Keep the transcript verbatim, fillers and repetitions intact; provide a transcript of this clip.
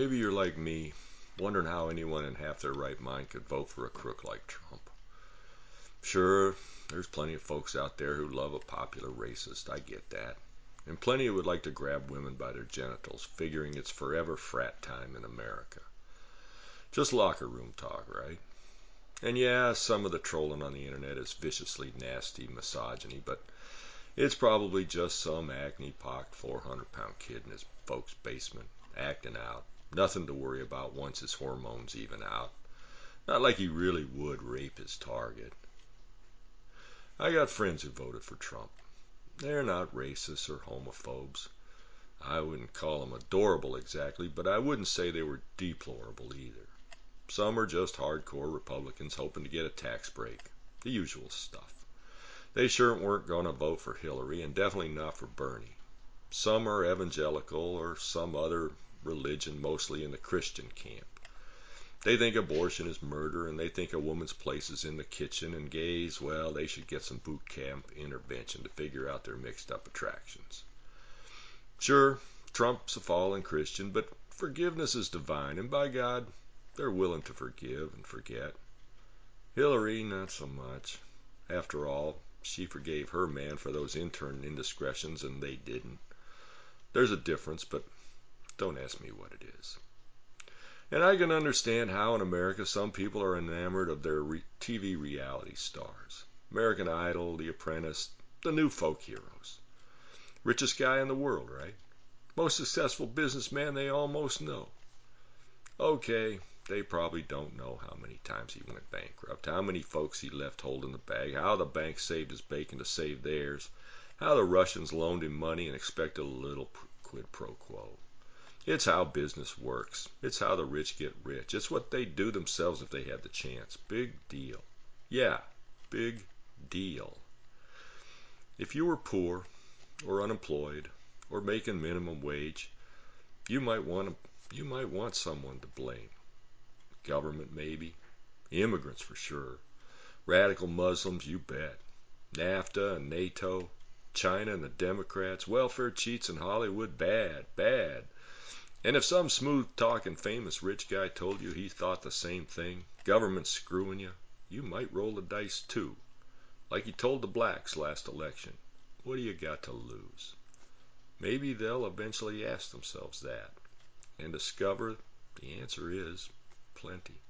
Maybe you're like me, wondering how anyone in half their right mind could vote for a crook like Trump. Sure, there's plenty of folks out there who love a popular racist. I get that. And plenty who would like to grab women by their genitals, figuring it's forever frat time in America. Just locker room talk, right? And yeah, some of the trolling on the internet is viciously nasty misogyny, but it's probably just some acne-pocked four hundred pound kid in his folks' basement, acting out. Nothing to worry about once his hormones even out. Not like he really would rape his target. I got friends who voted for Trump. They're not racists or homophobes. I wouldn't call them adorable exactly, but I wouldn't say they were deplorable either. Some are just hardcore Republicans hoping to get a tax break. The usual stuff. They sure weren't going to vote for Hillary, and definitely not for Bernie. Some are evangelical or some other religion, mostly in the Christian camp. They think abortion is murder, and they think a woman's place is in the kitchen, and gays, well, they should get some boot camp intervention to figure out their mixed up attractions. Sure, Trump's a fallen Christian, but forgiveness is divine, and by God, they're willing to forgive and forget. Hillary, not so much. After all, she forgave her man for those intern indiscretions, and they didn't. There's a difference, but don't ask me what it is. And I can understand how in America some people are enamored of their re- T V reality stars. American Idol, The Apprentice, the new folk heroes. Richest guy in the world, right? Most successful businessman they almost know. Okay, they probably don't know how many times he went bankrupt, how many folks he left holding the bag, how the bank saved his bacon to save theirs, how the Russians loaned him money and expected a little quid pro quo. It's how business works. It's how the rich get rich. It's what they'd do themselves if they had the chance. Big deal. Yeah, big deal. If you were poor or unemployed or making minimum wage, you might want to, you might want someone to blame. Government maybe. Immigrants for sure. Radical Muslims, you bet. NAFTA and NATO. China and the Democrats. Welfare cheats in Hollywood. Bad, bad. And if some smooth-talking famous rich guy told you he thought the same thing, government screwing you, you might roll the dice too. Like he told the blacks last election. What do you got to lose? Maybe they'll eventually ask themselves that and discover the answer is plenty.